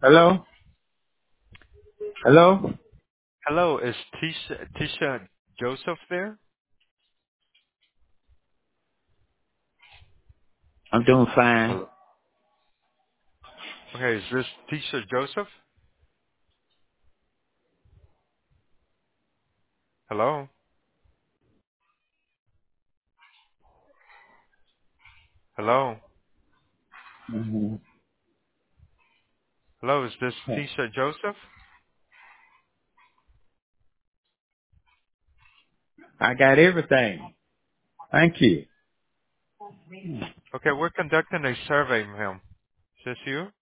Hello? Hello? Hello, is Tisha Joseph there? I'm doing fine. Hello. Okay, is this Tisha Joseph? Hello? Hello? hmm Hello, is this Tisha Joseph? I got everything. Thank you. Okay, we're conducting a survey, ma'am. Is this you?